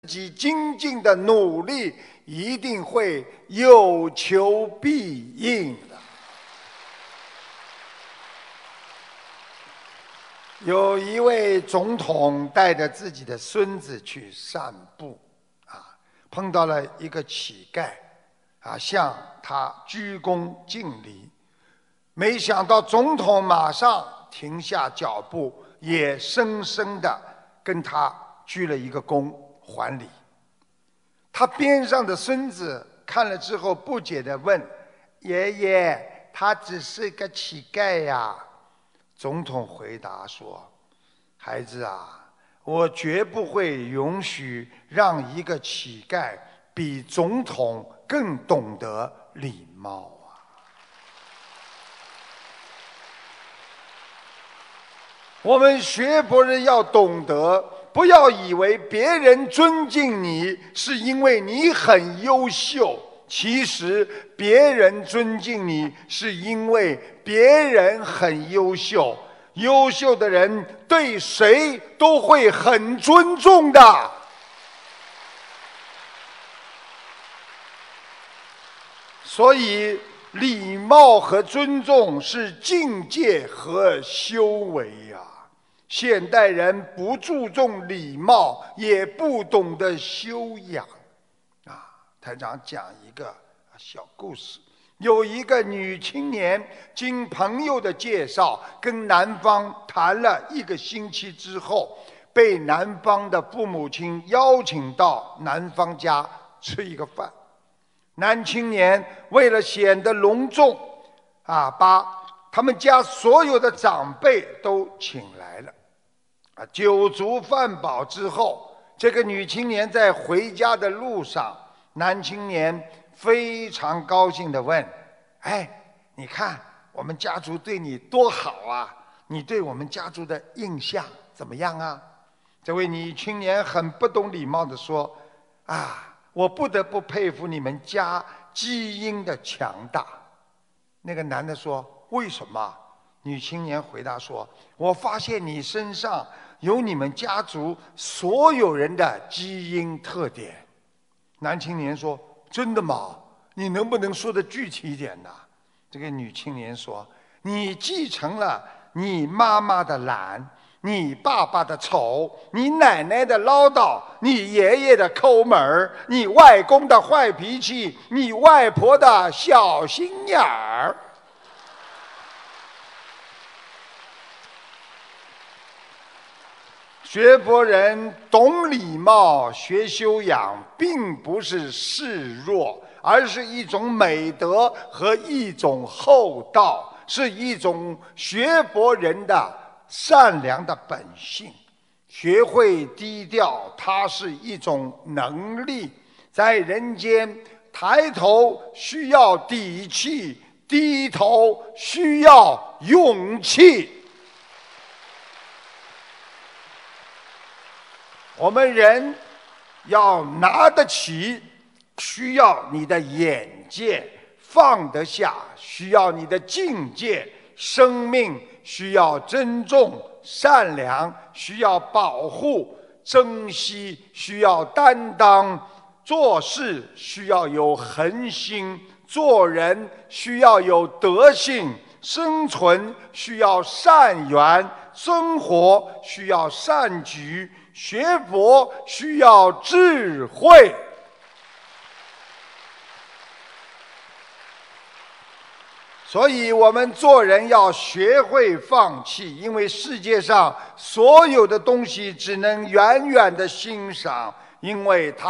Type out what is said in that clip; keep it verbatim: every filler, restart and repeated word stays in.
自己精进的努力，一定会有求必应的。有一位总统带着自己的孙子去散步，啊，碰到了一个乞丐，啊，向他鞠躬敬礼。没想到总统马上停下脚步，也深深地跟他鞠了一个躬还礼。他边上的孙子看了之后不解地问：“爷爷，他只是个乞丐呀。”总统回答说：“孩子啊，我绝不会允许让一个乞丐比总统更懂得礼貌啊！”我们学佛人要懂得，不要以为别人尊敬你是因为你很优秀，其实别人尊敬你是因为别人很优秀。优秀的人对谁都会很尊重的。所以礼貌和尊重是境界和修为呀。现代人不注重礼貌，也不懂得修养。啊，台长讲一个小故事。有一个女青年经朋友的介绍，跟男方谈了一个星期之后，被男方的父母亲邀请到男方家吃一个饭。男青年为了显得隆重，啊，把他们家所有的长辈都请来了。啊，酒足饭饱之后，这个女青年在回家的路上，男青年非常高兴地问：“哎，你看我们家族对你多好啊！你对我们家族的印象怎么样啊？”这位女青年很不懂礼貌地说：“啊，我不得不佩服你们家基因的强大。”那个男的说：“为什么？”女青年回答说：“我发现你身上有你们家族所有人的基因特点。”男青年说：“真的吗？你能不能说得具体一点呢？”这个女青年说：“你继承了你妈妈的懒，你爸爸的丑，你奶奶的唠叨，你爷爷的抠门儿，你外公的坏脾气，你外婆的小心眼儿。”学佛人懂礼貌、学修养，并不是示弱，而是一种美德和一种厚道，是一种学佛人的善良的本性。学会低调，它是一种能力。在人间，抬头需要底气，低头需要勇气。我们人要拿得起，需要你的眼界；放得下，需要你的境界；生命需要珍重，善良需要保护，珍惜需要担当，做事需要有恒心，做人需要有德性，生存需要善缘，生活需要善举，学佛需要智慧。所以我们做人要学会放弃，因为世界上所有的东西只能远远的欣赏，因为它